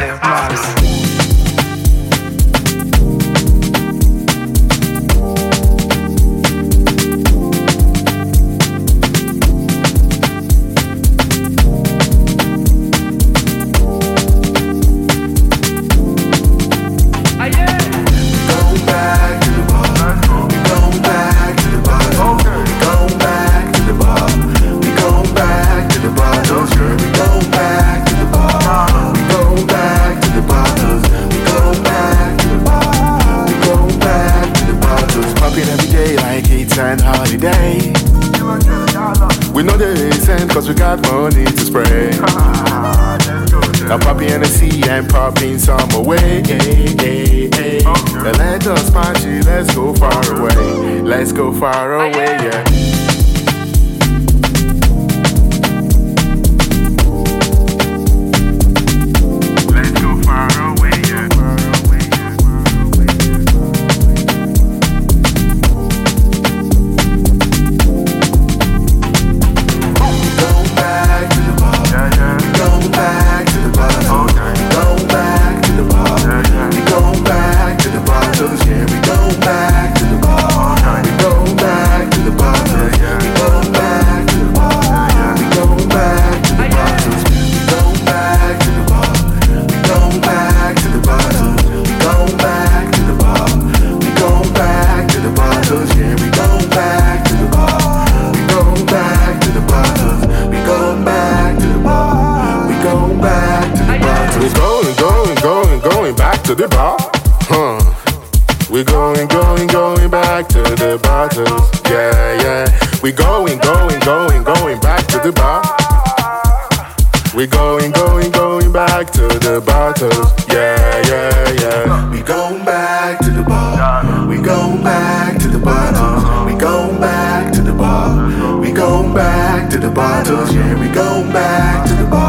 Radioactive Mars. And holiday. We know they send cause we got money to spray. Now poppy Hennessy and popping some away. Now let us party, let's go far away. Let's go far away, yeah. To the bar, We're going back to the bottles, yeah. We going back to the bar. We going back to the bottles, yeah. We going back to the bar. We going back to the bottles. We going back to the bar. We going back to the bottles, yeah. We going back to the bar.